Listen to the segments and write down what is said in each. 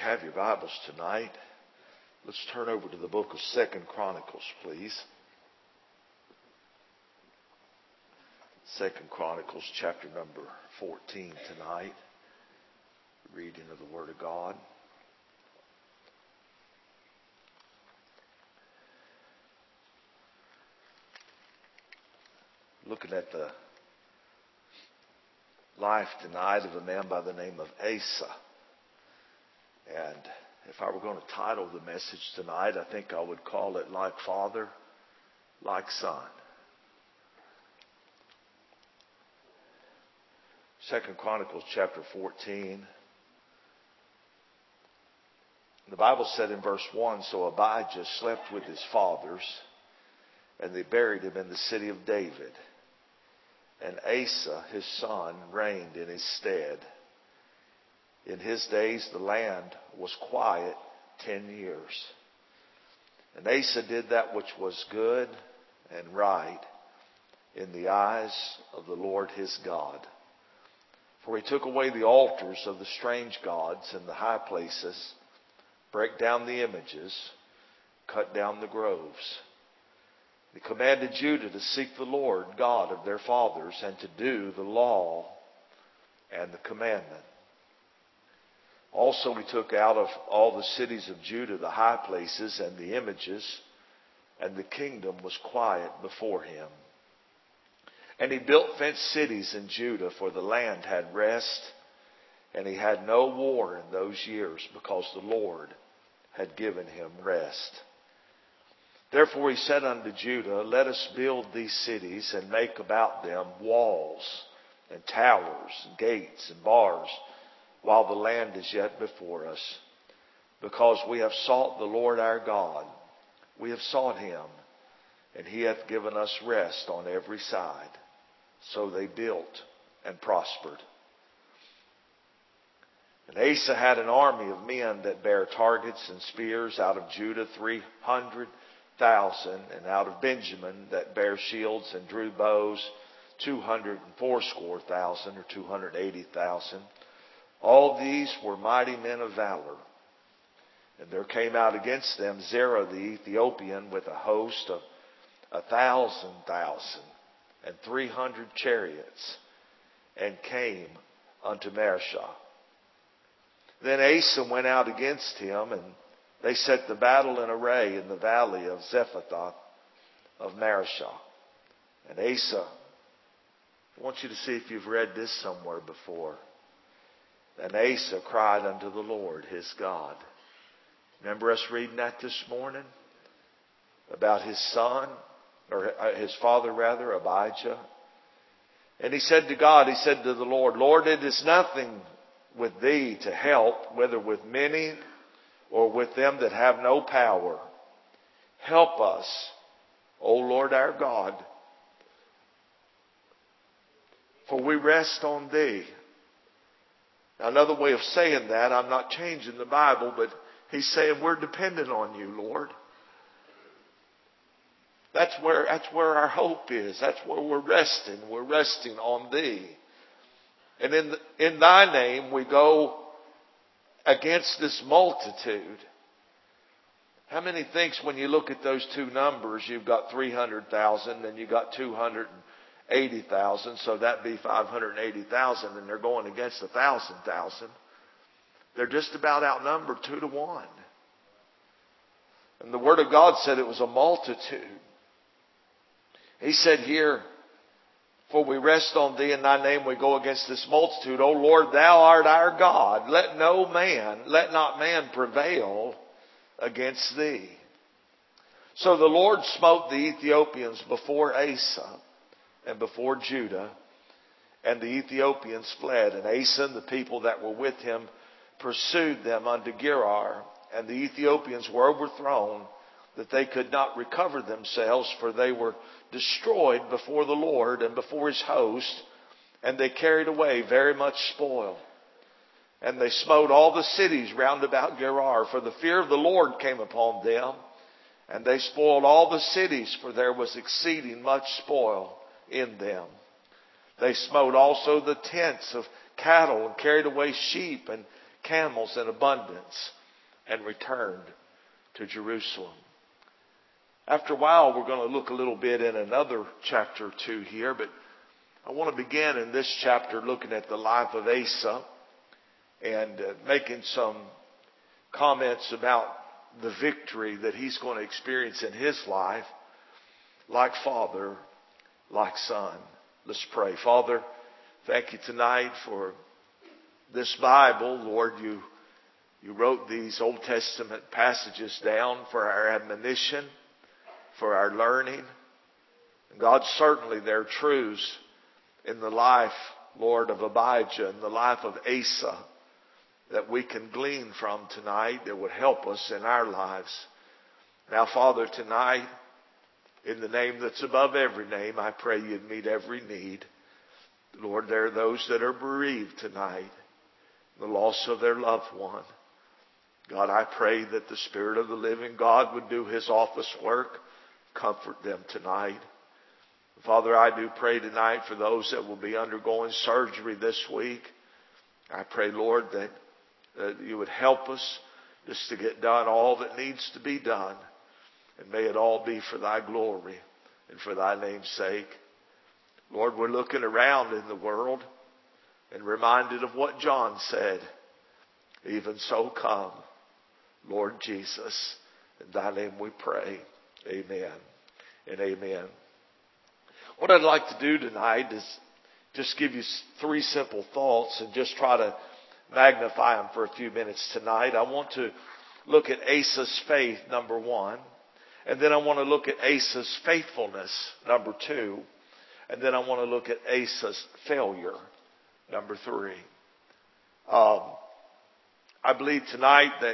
have your Bibles tonight, let's turn over to the book of 2 Chronicles, please. 2 Chronicles chapter number 14 tonight. Reading of the Word of God. Looking at the life tonight of a man by the name of Asa. And if I were going to title the message tonight, I think I would call it Like Father, Like Son. 2 Chronicles chapter 14. The Bible said in verse 1, So Abijah slept with his fathers, and they buried him in the city of David. And Asa, his son, reigned in his stead. In his days the land was quiet 10 years. And Asa did that which was good and right in the eyes of the Lord his God. For he took away the altars of the strange gods and the high places, brake down the images, cut down the groves. He commanded Judah to seek the Lord God of their fathers and to do the law and the commandment. Also he took out of all the cities of Judah the high places and the images, and the kingdom was quiet before him. And he built fenced cities in Judah, for the land had rest, and he had no war in those years, because the Lord had given him rest. Therefore he said unto Judah, Let us build these cities, and make about them walls, and towers, and gates, and bars, while the land is yet before us. Because we have sought the Lord our God, we have sought him, and he hath given us rest on every side. So they built and prospered. And Asa had an army of men that bare targets and spears, out of Judah 300,000, and out of Benjamin that bare shields and drew bows 280,000 or 280,000. All these were mighty men of valor. And there came out against them Zerah the Ethiopian with a host of 1,000,000 and 300 chariots, and came unto Mareshah. Then Asa went out against him, and they set the battle in array in the valley of Zephathah of Mareshah. And Asa, I want you to see if you've read this somewhere before. And Asa cried unto the Lord his God. Remember us reading that this morning? About his son, or his father rather, Abijah. And he said to God, he said to the Lord, Lord, it is nothing with thee to help, whether with many or with them that have no power. Help us, O Lord our God, for we rest on thee. Now, another way of saying that, I'm not changing the Bible, but he's saying we're dependent on you, Lord. That's where our hope is. That's where we're resting. We're resting on thee. And in thy name we go against this multitude. How many thinks when you look at those two numbers, you've got 300,000 and you've got 280,000, so that'd be 580,000, and they're going against 1,000,000. They're just about outnumbered 2-1. And the Word of God said it was a multitude. He said here, for we rest on thee, in thy name we go against this multitude. O Lord, thou art our God. Let not man prevail against thee. So the Lord smote the Ethiopians before Asa and before Judah, and the Ethiopians fled. And Asa and the people that were with him pursued them unto Gerar, and the Ethiopians were overthrown, that they could not recover themselves, for they were destroyed before the Lord and before his host, and they carried away very much spoil. And they smote all the cities round about Gerar, for the fear of the Lord came upon them, and they spoiled all the cities, for there was exceeding much spoil in them. They smote also the tents of cattle, and carried away sheep, and camels in abundance, and returned to Jerusalem. After a while, we're going to look a little bit in another chapter or two here, but I want to begin in this chapter looking at the life of Asa and making some comments about the victory that he's going to experience in his life, like father, like son. Let's pray. Father, thank you tonight for this Bible. Lord, you wrote these Old Testament passages down for our admonition, for our learning. And God, certainly there are truths in the life, Lord, of Abijah and the life of Asa that we can glean from tonight that would help us in our lives. Now, Father, tonight, in the name that's above every name, I pray you'd meet every need. Lord, there are those that are bereaved tonight, the loss of their loved one. God, I pray that the Spirit of the living God would do His office work, comfort them tonight. Father, I do pray tonight for those that will be undergoing surgery this week. I pray, Lord, that you would help us just to get done all that needs to be done. And may it all be for thy glory and for thy name's sake. Lord, we're looking around in the world and reminded of what John said. Even so come, Lord Jesus. In thy name we pray. Amen and amen. What I'd like to do tonight is just give you 3 simple thoughts and just try to magnify them for a few minutes tonight. I want to look at Asa's faith, number 1. And then I want to look at Asa's faithfulness, number 2. And then I want to look at Asa's failure, number 3. I believe tonight that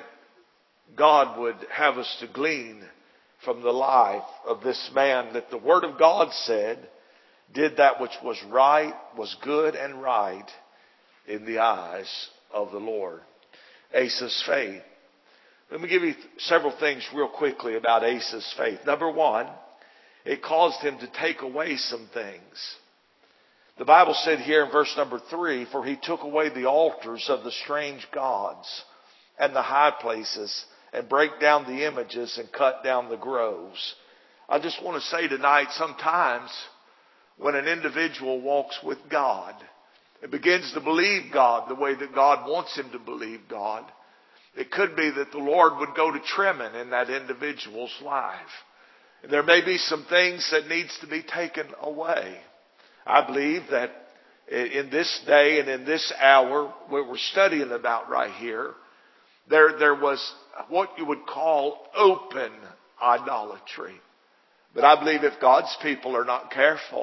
God would have us to glean from the life of this man that the Word of God said did that which was right, was good and right in the eyes of the Lord. Asa's faith. Let me give you several things real quickly about Asa's faith. Number 1, it caused him to take away some things. The Bible said here in verse number 3, for he took away the altars of the strange gods and the high places and break down the images and cut down the groves. I just want to say tonight, sometimes when an individual walks with God and begins to believe God the way that God wants him to believe God, it could be that the Lord would go to trimming in that individual's life. And there may be some things that needs to be taken away. I believe that in this day and in this hour, what we're studying about right here, there was what you would call open idolatry. But I believe if God's people are not careful,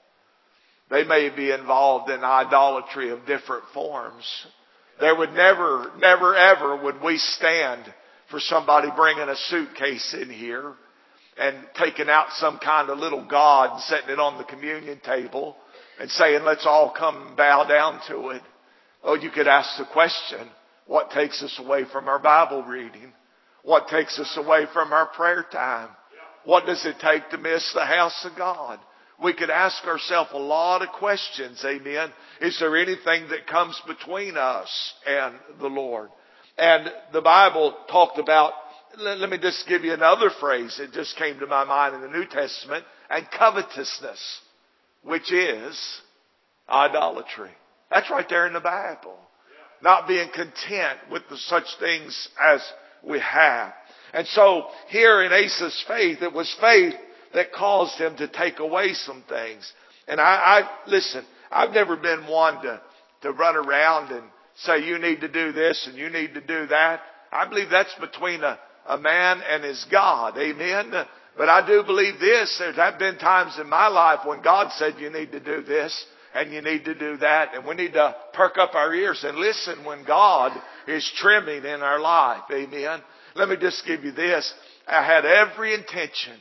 they may be involved in idolatry of different forms. There would never, ever would we stand for somebody bringing a suitcase in here and taking out some kind of little god and setting it on the communion table and saying, let's all come and bow down to it. Oh, you could ask the question, what takes us away from our Bible reading? What takes us away from our prayer time? What does it take to miss the house of God? We could ask ourselves a lot of questions, amen. Is there anything that comes between us and the Lord? And the Bible talked about, let me just give you another phrase that just came to my mind in the New Testament, and covetousness, which is idolatry. That's right there in the Bible. Not being content with such things as we have. And so here in Asa's faith, it was faith that caused him to take away some things. And listen, I've never been one to run around and say, you need to do this and you need to do that. I believe that's between a man and his God. Amen. But I do believe this. There have been times in my life when God said you need to do this and you need to do that. And we need to perk up our ears and listen when God is trimming in our life. Amen. Let me just give you this. I had every intention.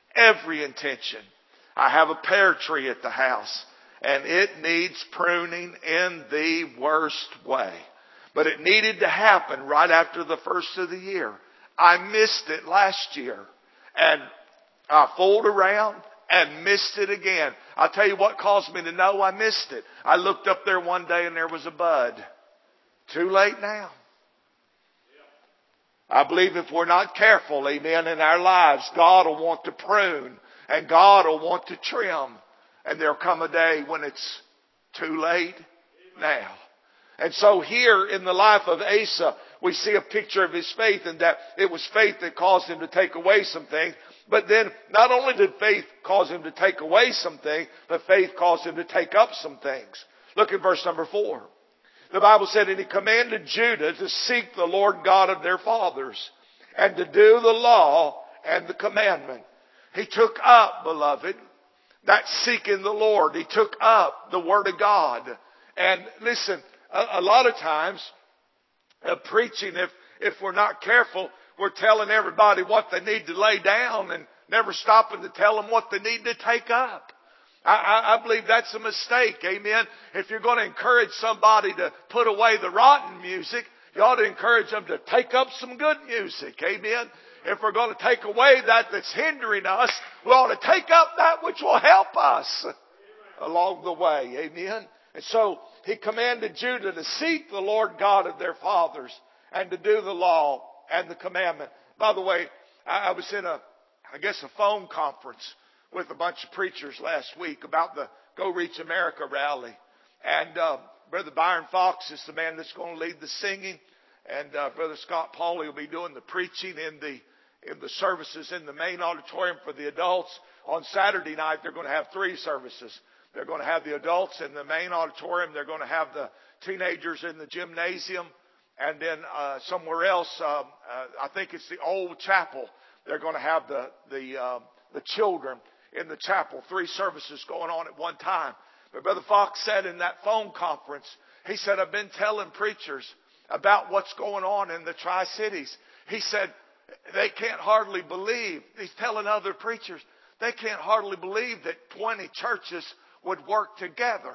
I have a pear tree at the house and it needs pruning in the worst way. But it needed to happen right after the first of the year. I missed it last year and I fooled around and missed it again. I'll tell you what caused me to know I missed it. I looked up there one day and there was a bud. Too late now. I believe if we're not careful, amen, in our lives, God will want to prune and God will want to trim. And there'll come a day when it's too late now. And so here in the life of Asa, we see a picture of his faith, and that it was faith that caused him to take away some things. But then not only did faith cause him to take away some things, but faith caused him to take up some things. Look at verse number 4. The Bible said, and he commanded Judah to seek the Lord God of their fathers and to do the law and the commandment. He took up, beloved, that seeking the Lord. He took up the Word of God. And listen, a lot of times, preaching, if we're not careful, we're telling everybody what they need to lay down and never stopping to tell them what they need to take up. I believe that's a mistake, amen. If you're going to encourage somebody to put away the rotten music, you ought to encourage them to take up some good music, amen. If we're going to take away that that's hindering us, we ought to take up that which will help us along the way, amen. And so he commanded Judah to seek the Lord God of their fathers and to do the law and the commandment. By the way, I was in a phone conference with a bunch of preachers last week about the Go Reach America rally. And Brother Byron Fox is the man that's going to lead the singing. And Brother Scott Pauley will be doing the preaching in the services in the main auditorium for the adults. On Saturday night, they're going to have 3 services. They're going to have the adults in the main auditorium. They're going to have the teenagers in the gymnasium. And then somewhere else, I think it's the old chapel. They're going to have the children in the chapel. 3 services going on at one time. But Brother Fox said in that phone conference, he said, I've been telling preachers about what's going on in the Tri-Cities. He said, they can't hardly believe, he's telling other preachers, they can't hardly believe that 20 churches would work together.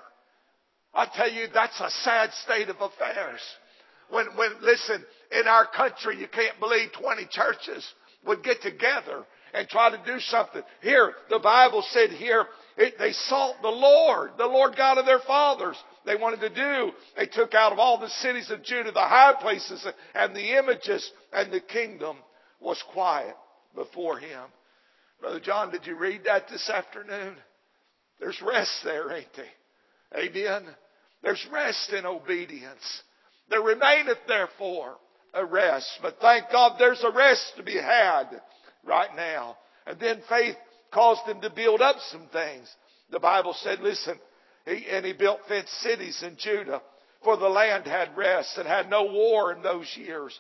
I tell you, that's a sad state of affairs. When listen, in our country, you can't believe 20 churches would get together and try to do something. Here, the Bible said here, they sought the Lord God of their fathers. They wanted to do. They took out of all the cities of Judah the high places and the images, and the kingdom was quiet before him. Brother John, did you read that this afternoon? There's rest there, ain't there? Amen. There's rest in obedience. There remaineth therefore a rest. But thank God there's a rest to be had right now. And then faith caused him to build up some things. The Bible said, listen, he built fenced cities in Judah, for the land had rest and had no war in those years.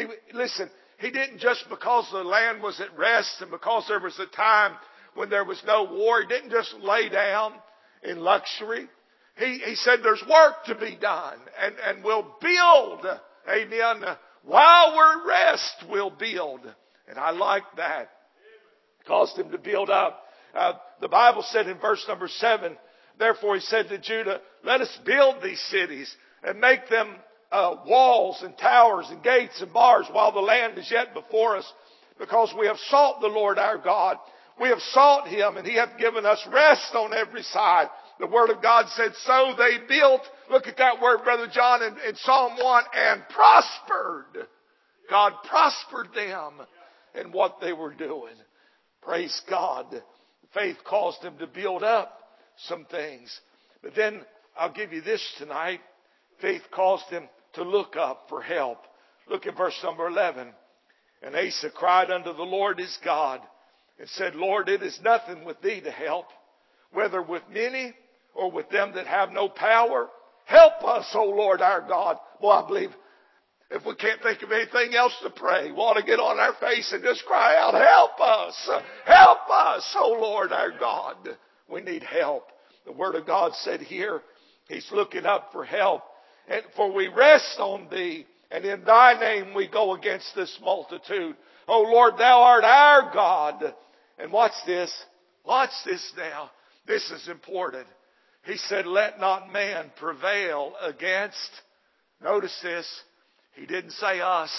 He didn't just because the land was at rest and because there was a time when there was no war, he didn't just lay down in luxury. He said there's work to be done and we'll build. Amen. While we're at rest, we'll build. And I like that. It caused him to build up. The Bible said in verse number 7, therefore he said to Judah, let us build these cities and make them walls and towers and gates and bars while the land is yet before us, because we have sought the Lord our God. We have sought him, and he hath given us rest on every side. The Word of God said, so they built, look at that word, Brother John, in Psalm 1, and prospered. God prospered them in what they were doing. Praise God. Faith caused them to build up some things. But then, I'll give you this tonight. Faith caused them to look up for help. Look at verse number 11. And Asa cried unto the Lord his God, and said, Lord, it is nothing with thee to help, whether with many or with them that have no power. Help us, O Lord our God. Well, I believe if we can't think of anything else to pray, we ought to get on our face and just cry out, help us. Help us, O Lord our God. We need help. The Word of God said here, he's looking up for help. And for we rest on thee, and in thy name we go against this multitude. O Lord, thou art our God. And watch this. Watch this now. This is important. He said, let not man prevail against. Notice this. He didn't say us.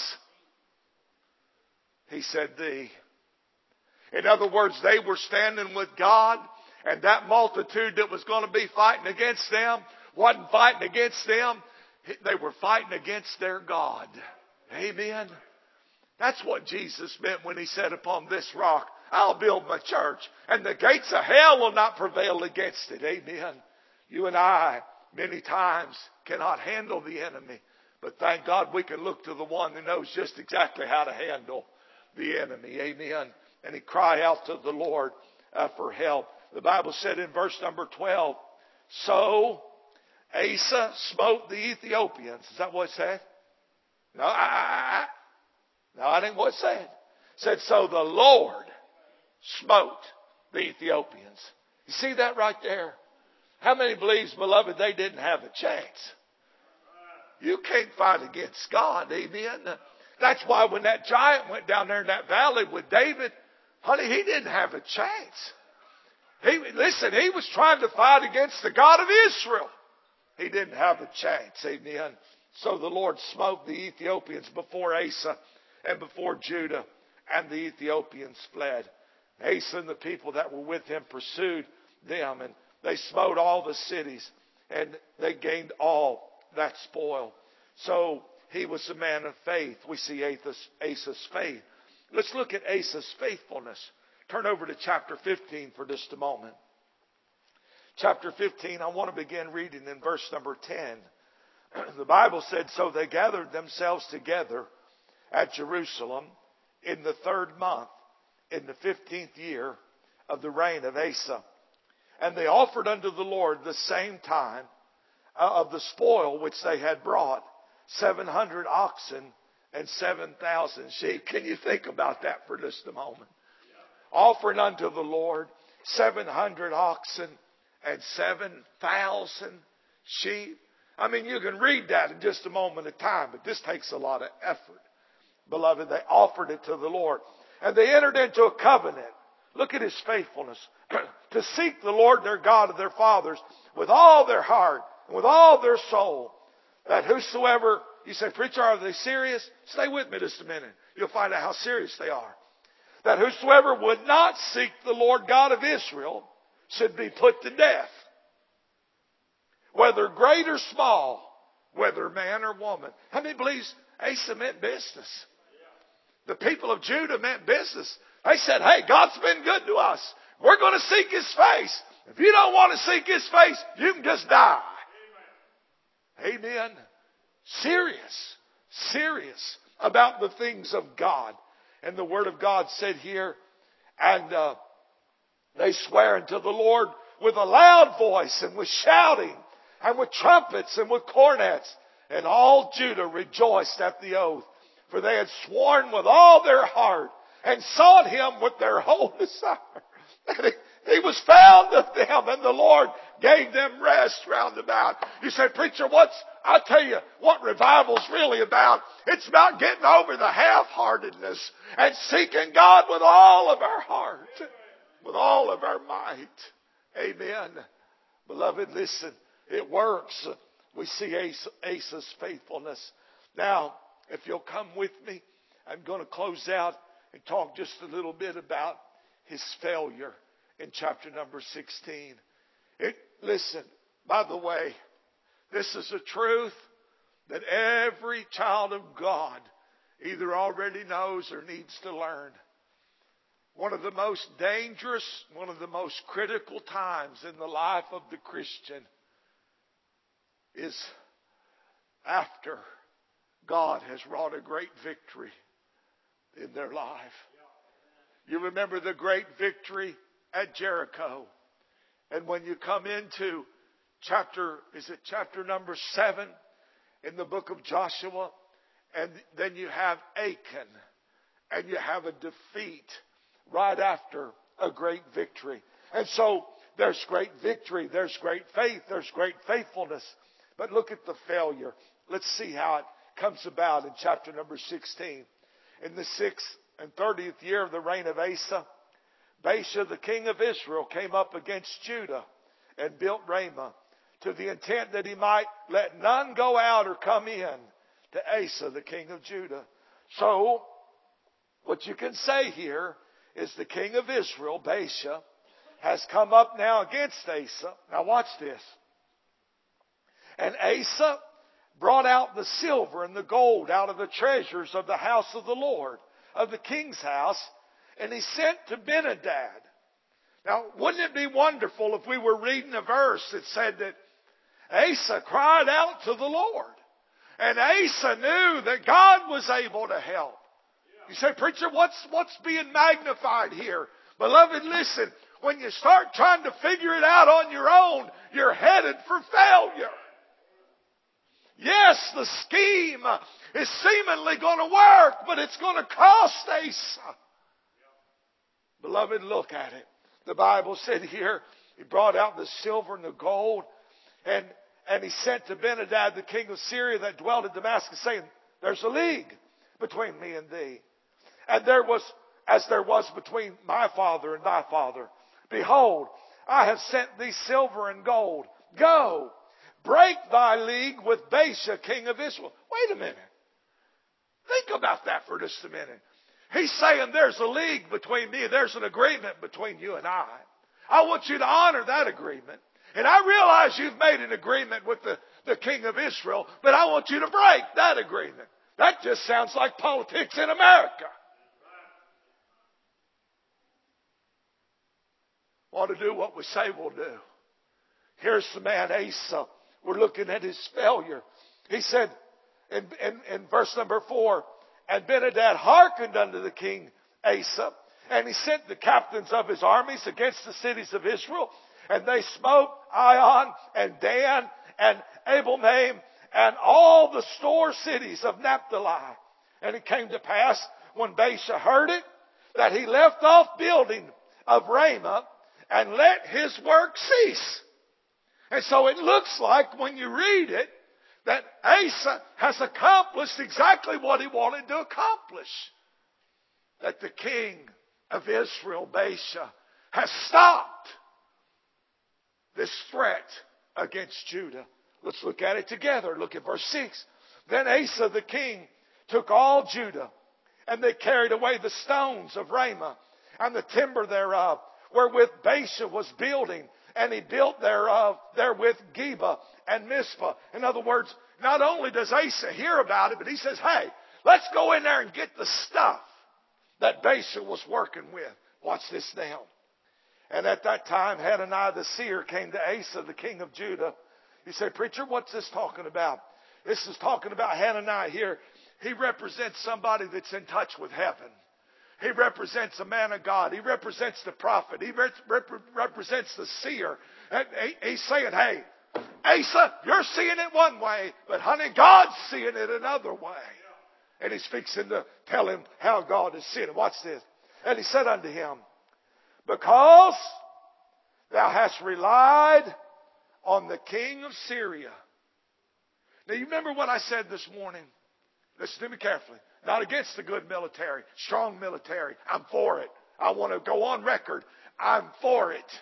He said thee. In other words, they were standing with God, and that multitude that was going to be fighting against them wasn't fighting against them. They were fighting against their God. Amen. That's what Jesus meant when He said, upon this rock, I'll build my church, and the gates of hell will not prevail against it. Amen. You and I, many times, cannot handle the enemy. But thank God we can look to the one who knows just exactly how to handle the enemy. Amen. And he cried out to the Lord for help. The Bible said in verse number 12, so Asa smote the Ethiopians. Is that what it said? No, I didn't what it said. It said, so the Lord smote the Ethiopians. You see that right there? How many believes, beloved, they didn't have a chance? You can't fight against God. Amen. That's why when that giant went down there in that valley with David, honey, he didn't have a chance. He was trying to fight against the God of Israel. He didn't have a chance. Amen. So the Lord smote the Ethiopians before Asa and before Judah, and the Ethiopians fled. Asa and the people that were with him pursued them, and they smote all the cities, and they gained all that spoil. So he was a man of faith. We see Asa's faith. Let's look at Asa's faithfulness. Turn over to chapter 15 for just a moment. Chapter 15, I want to begin reading in verse number 10. The Bible said, so they gathered themselves together at Jerusalem in the 3rd month, in the 15th year of the reign of Asa. And they offered unto the Lord the same time of the spoil which they had brought, 700 oxen and 7,000 sheep. Can you think about that for just a moment? Offering unto the Lord 700 oxen and 7,000 sheep. I mean, you can read that in just a moment of time, but this takes a lot of effort. Beloved, they offered it to the Lord. And they entered into a covenant. Look at his faithfulness. To seek the Lord their God of their fathers with all their heart and with all their soul. That whosoever, you say, preacher, are they serious? Stay with me just a minute. You'll find out how serious they are. That whosoever would not seek the Lord God of Israel should be put to death. Whether great or small, whether man or woman. How many believes Asa meant business? The people of Judah meant business. They said, hey, God's been good to us. We're going to seek His face. If you don't want to seek His face, you can just die. Amen. Serious about the things of God. And the Word of God said here, and they swear unto the Lord with a loud voice and with shouting and with trumpets and with cornets. And all Judah rejoiced at the oath, for they had sworn with all their heart and sought Him with their whole desire. He was found of them, and the Lord gave them rest round about. You say, preacher, I'll tell you what revival's really about. It's about getting over the half-heartedness and seeking God with all of our heart, with all of our might. Amen. Beloved, listen, it works. We see Asa's faithfulness. Now, if you'll come with me, I'm going to close out and talk just a little bit about his failure in chapter number 16. Listen, by the way, this is a truth that every child of God either already knows or needs to learn. One of the most dangerous, one of the most critical times in the life of the Christian is after God has wrought a great victory in their life. You remember the great victory at Jericho. And when you come into chapter number 7 in the book of Joshua, and then you have Achan, and you have a defeat right after a great victory. And so there's great victory, there's great faith, there's great faithfulness. But look at the failure. Let's see how it comes about in chapter number 16. In the 6th and 30th year of the reign of Asa, Baasha, the king of Israel, came up against Judah and built Ramah, to the intent that he might let none go out or come in to Asa, the king of Judah. So, what you can say here is the king of Israel, Baasha, has come up now against Asa. Now watch this. And Asa brought out the silver and the gold out of the treasures of the house of the Lord, of the king's house, and he sent to Ben-Hadad. Now, wouldn't it be wonderful if we were reading a verse that said that Asa cried out to the Lord, and Asa knew that God was able to help. You say, preacher, what's being magnified here? Beloved, listen, when you start trying to figure it out on your own, you're headed for failure. Yes, the scheme is seemingly going to work, but it's going to cost Asa. Beloved, look at it. The Bible said here, he brought out the silver and the gold, and he sent to Ben-Hadad, the king of Syria that dwelt in Damascus, saying, there's a league between me and thee. And there was, as there was between my father and thy father. Behold, I have sent thee silver and gold. Go, break thy league with Baasha, king of Israel. Wait a minute. Think about that for just a minute. He's saying there's a league between me. There's an agreement between you and I. I want you to honor that agreement. And I realize you've made an agreement with the king of Israel, but I want you to break that agreement. That just sounds like politics in America. Want to do what we say we'll do. Here's the man Asa. We're looking at his failure. He said in verse number 4, and Ben-Hadad hearkened unto the king Asa, and he sent the captains of his armies against the cities of Israel, and they smote Ion and Dan and Abel-Maim and all the store cities of Naphtali. And it came to pass, when Baasha heard it, that he left off building of Ramah and let his work cease. And so it looks like when you read it, that Asa has accomplished exactly what he wanted to accomplish. That the king of Israel, Baasha, has stopped this threat against Judah. Let's look at it together. Look at verse 6. Then Asa the king took all Judah, and they carried away the stones of Ramah and the timber thereof, wherewith Baasha was building, and he built therewith Geba and Mizpah. In other words, not only does Asa hear about it, but he says, hey, let's go in there and get the stuff that Baasha was working with. Watch this now. And at that time, Hananiah the seer came to Asa, the king of Judah. He said, preacher, what's this talking about? This is talking about Hananiah here. He represents somebody that's in touch with heaven. He represents a man of God. He represents the prophet. He represents the seer. And he's saying, hey, Asa, you're seeing it one way, but honey, God's seeing it another way. And he's fixing to tell him how God is seeing it. Watch this. And he said unto him, because thou hast relied on the king of Syria. Now you remember what I said this morning? Listen to me carefully. Not against the good military, strong military. I'm for it. I want to go on record. I'm for it.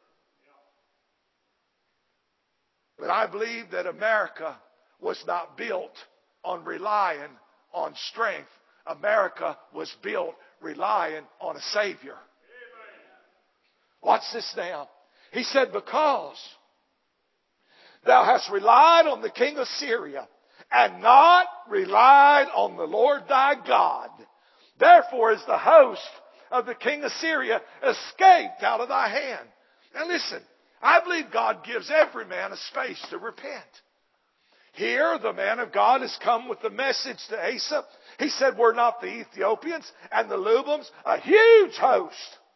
But I believe that America was not built on relying on strength. America was built relying on a Savior. Watch this now. He said, because thou hast relied on the king of Syria and not relied on the Lord thy God, therefore is the host of the king of Syria escaped out of thy hand. Now listen, I believe God gives every man a space to repent. Here, the man of God has come with the message to Asa. He said, were not the Ethiopians and the Lubims a huge host?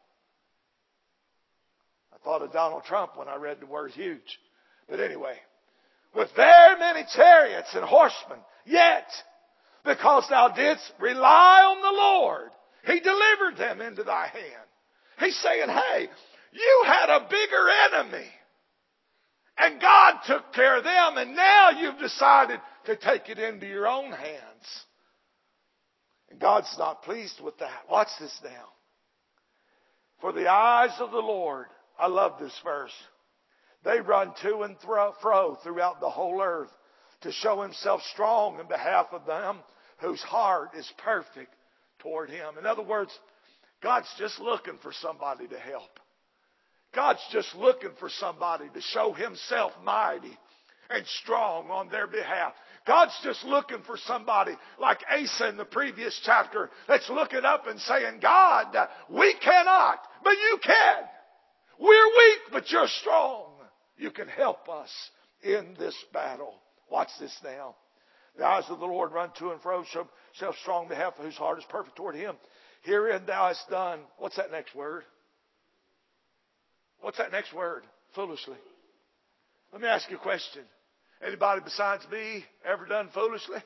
I thought of Donald Trump when I read the word huge. But anyway, with very many chariots and horsemen, yet, because thou didst rely on the Lord, He delivered them into thy hand. He's saying, hey, you had a bigger enemy. And God took care of them, and now you've decided to take it into your own hands. And God's not pleased with that. Watch this now. For the eyes of the Lord, I love this verse, they run to and fro throughout the whole earth to show Himself strong in behalf of them whose heart is perfect toward Him. In other words, God's just looking for somebody to help. God's just looking for somebody to show Himself mighty and strong on their behalf. God's just looking for somebody like Asa in the previous chapter that's looking up and saying, God, we cannot, but you can. We're weak, but you're strong. You can help us in this battle. Watch this now. The eyes of the Lord run to and fro, show himself strong in behalf of whose heart is perfect toward him. Herein thou hast done. What's that next word? What's that next word? Foolishly. Let me ask you a question. Anybody besides me ever done foolishly?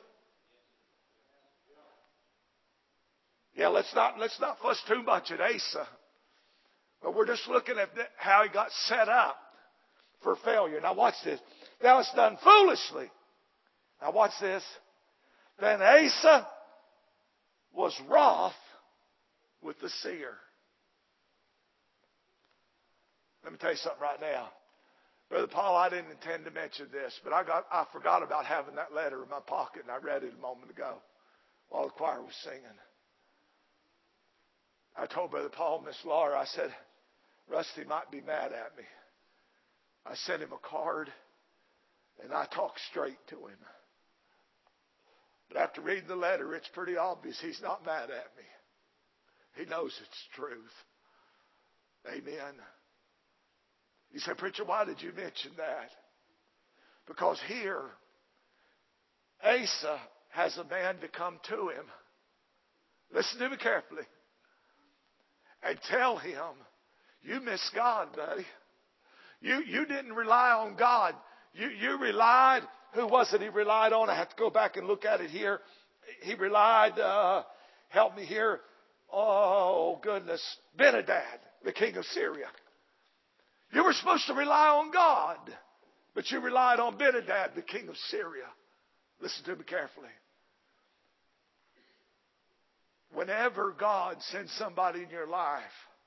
Yeah, let's not fuss too much at Asa. But we're just looking at how he got set up for failure. Now watch this. Thou hast done foolishly. Now watch this. Then Asa was wroth with the seer. Let me tell you something right now. Brother Paul, I didn't intend to mention this, but I forgot about having that letter in my pocket, and I read it a moment ago while the choir was singing. I told Brother Paul, Miss Laura, I said, Rusty might be mad at me. I sent him a card, and I talked straight to him. But after reading the letter, it's pretty obvious he's not mad at me. He knows it's truth. Amen. You say, preacher, why did you mention that? Because here, Asa has a man to come to him. Listen to me carefully. And tell him, you miss God, buddy. You didn't rely on God. You relied, who was it he relied on? I have to go back and look at it here. He relied, help me here. Oh, goodness. Ben-Hadad, the king of Syria. You were supposed to rely on God, but you relied on Ben-Hadad, the king of Syria. Listen to me carefully. Whenever God sends somebody in your life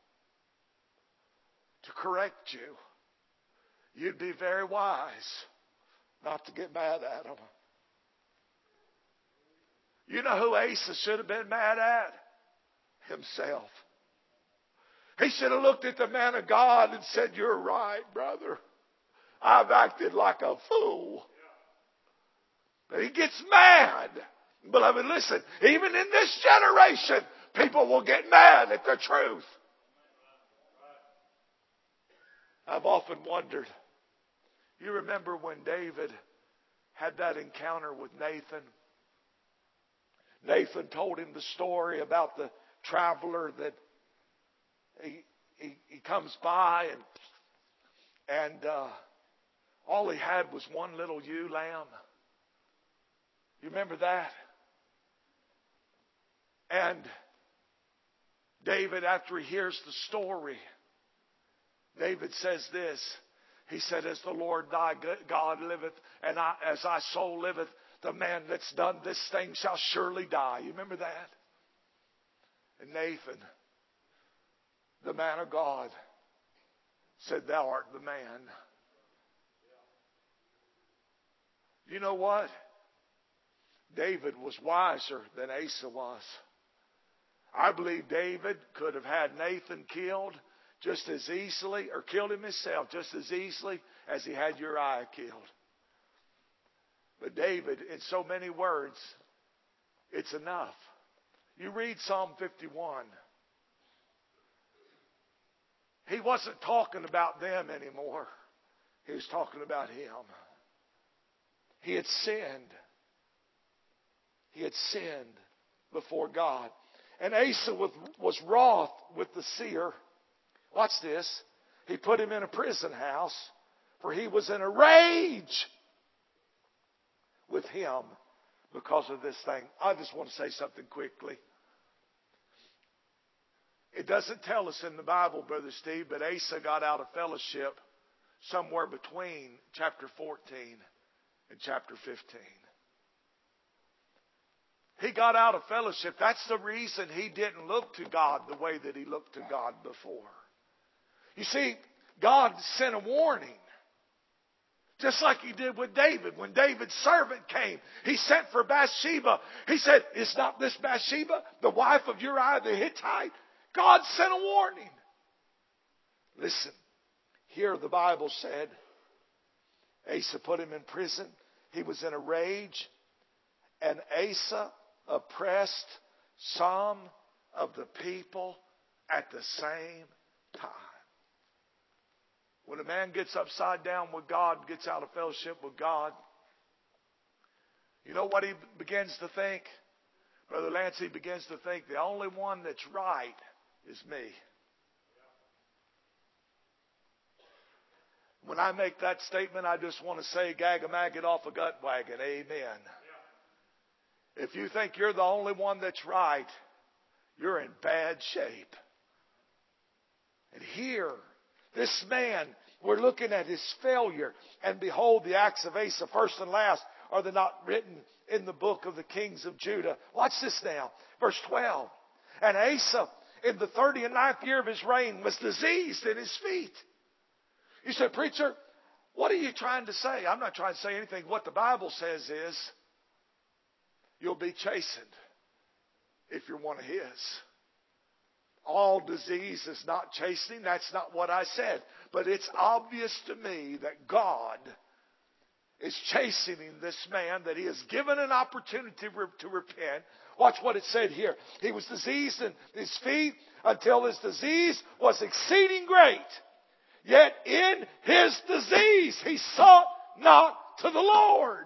to correct you, you'd be very wise not to get mad at them. You know who Asa should have been mad at? Himself. He should have looked at the man of God and said, you're right, brother. I've acted like a fool. But he gets mad. Beloved, listen, even in this generation, people will get mad at the truth. I've often wondered, you remember when David had that encounter with Nathan? Nathan told him the story about the traveler that he comes by and all he had was one little ewe lamb. You remember that? And David, after he hears the story, David says this. He said, as the Lord thy God liveth, and as thy soul liveth, the man that's done this thing shall surely die. You remember that? And Nathan, the man of God, said, thou art the man. You know what? David was wiser than Asa was. I believe David could have had Nathan killed just as easily, or killed him himself just as easily as he had Uriah killed. But David, in so many words, it's enough. You read Psalm 51. He wasn't talking about them anymore. He was talking about him. He had sinned. He had sinned before God. And Asa was wroth with the seer. Watch this. He put him in a prison house, for he was in a rage with him because of this thing. I just want to say something quickly. It doesn't tell us in the Bible, Brother Steve, but Asa got out of fellowship somewhere between chapter 14 and chapter 15. He got out of fellowship. That's the reason he didn't look to God the way that he looked to God before. You see, God sent a warning. Just like he did with David. When David's servant came, he sent for Bathsheba. He said, is not this Bathsheba, the wife of Uriah the Hittite? God sent a warning. Listen, here the Bible said, Asa put him in prison. He was in a rage. And Asa oppressed some of the people at the same time. When a man gets upside down with God, gets out of fellowship with God, you know what he begins to think? Brother Lance, he begins to think the only one that's right is me. When I make that statement, I just want to say, gag a maggot off a gut wagon. Amen. If you think you're the only one that's right, you're in bad shape. And here, this man, we're looking at his failure. And behold, the acts of Asa, first and last, are they not written in the book of the kings of Judah? Watch this now. Verse 12. And Asa, in the 39th year of his reign, was diseased in his feet. You said, preacher, what are you trying to say? I'm not trying to say anything. What the Bible says is, you'll be chastened if you're one of His. All disease is not chastening. That's not what I said. But it's obvious to me that God is chastening this man, that He has given an opportunity to repent. Watch what it said here. He was diseased in his feet until his disease was exceeding great. Yet in his disease he sought not to the Lord.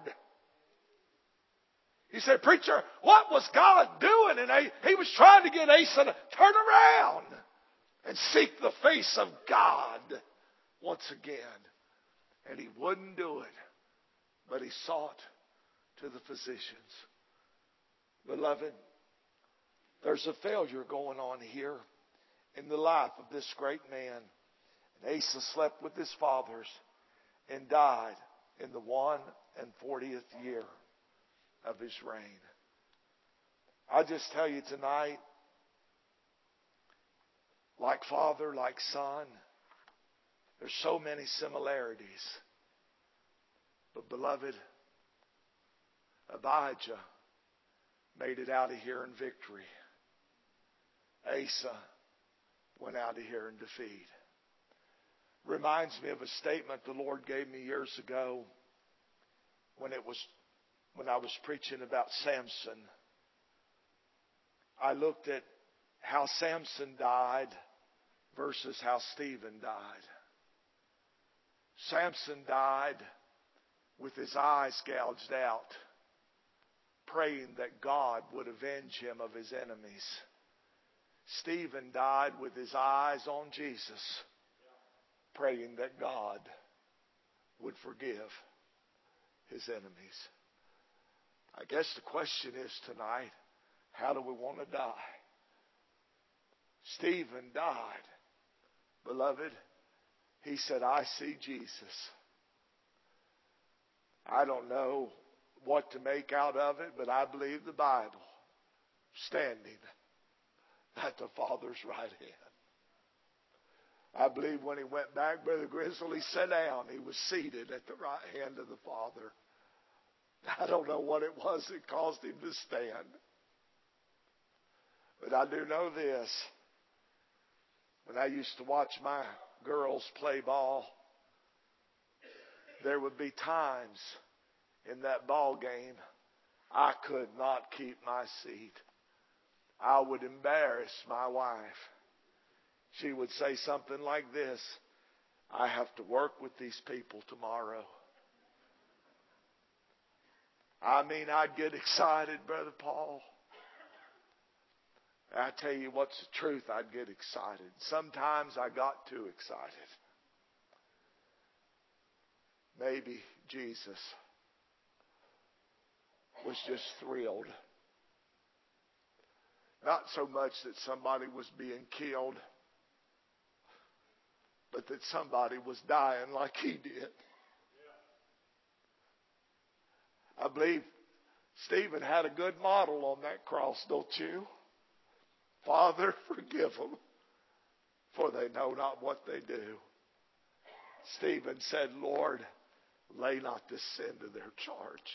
He said, preacher, what was God doing? And He was trying to get Asa to turn around and seek the face of God once again. And he wouldn't do it. But he sought to the physicians. Beloved, there's a failure going on here in the life of this great man. And Asa slept with his fathers and died in the 140th year of his reign. I just tell you tonight, like father, like son, there's so many similarities. But beloved, Abijah made it out of here in victory. Asa went out of here in defeat. Reminds me of a statement the Lord gave me years ago when I was preaching about Samson. I looked at how Samson died versus how Stephen died. Samson died with his eyes gouged out, praying that God would avenge him of his enemies. Stephen died with his eyes on Jesus, praying that God would forgive his enemies. I guess the question is tonight, how do we want to die? Stephen died. Beloved, he said, I see Jesus. I don't know what to make out of it, but I believe the Bible, standing at the Father's right hand. I believe when he went back, Brother Grizzly sat down. He was seated at the right hand of the Father. I don't know what it was that caused him to stand. But I do know this. When I used to watch my girls play ball, there would be times in that ball game I could not keep my seat. I would embarrass my wife. She would say something like this, I have to work with these people tomorrow. I mean, I'd get excited, Brother Paul. I tell you what's the truth, I'd get excited. Sometimes I got too excited. Maybe Jesus was just thrilled. Not so much that somebody was being killed, but that somebody was dying like he did. I believe Stephen had a good model on that cross, don't you? Father, forgive them, for they know not what they do. Stephen said, Lord, lay not this sin to their charge.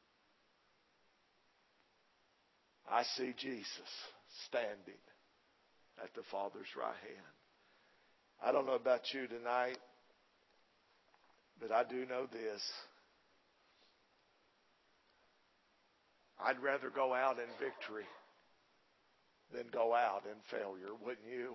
I see Jesus standing at the Father's right hand. I don't know about you tonight, but I do know this. I'd rather go out in victory than go out in failure, wouldn't you?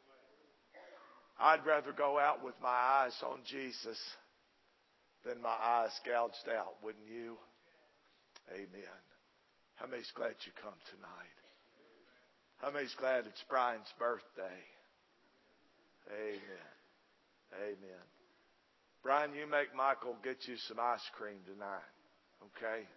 I'd rather go out with my eyes on Jesus than my eyes gouged out, wouldn't you? Amen. How many's glad you come tonight? How many's glad it's Brian's birthday? Amen. Amen. Brian, you make Michael get you some ice cream tonight. Okay?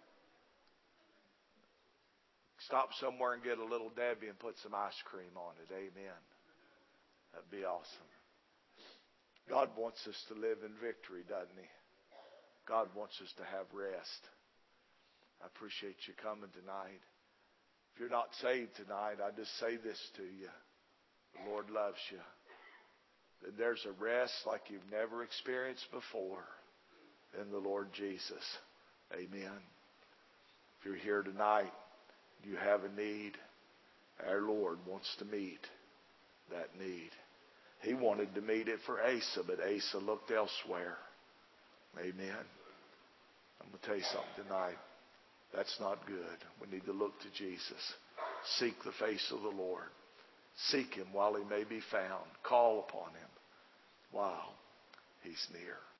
Stop somewhere and get a little Debbie and put some ice cream on it. Amen. That'd be awesome. God wants us to live in victory, doesn't He? God wants us to have rest. I appreciate you coming tonight. If you're not saved tonight, I just say this to you. The Lord loves you. That there's a rest like you've never experienced before in the Lord Jesus. Amen. If you're here tonight, you have a need, our Lord wants to meet that need. He wanted to meet it for Asa, but Asa looked elsewhere. Amen. I'm going to tell you something tonight. That's not good. We need to look to Jesus. Seek the face of the Lord. Seek Him while He may be found. Call upon Him while He's near.